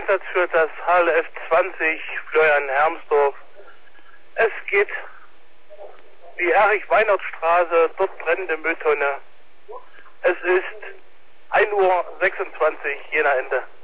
Einsatz für das HLF 20 Florian-Hermsdorf. Es geht die Erich-Weinert-Straße, dort brennende Mülltonne. Es ist 1:26 Uhr, Jena Ende.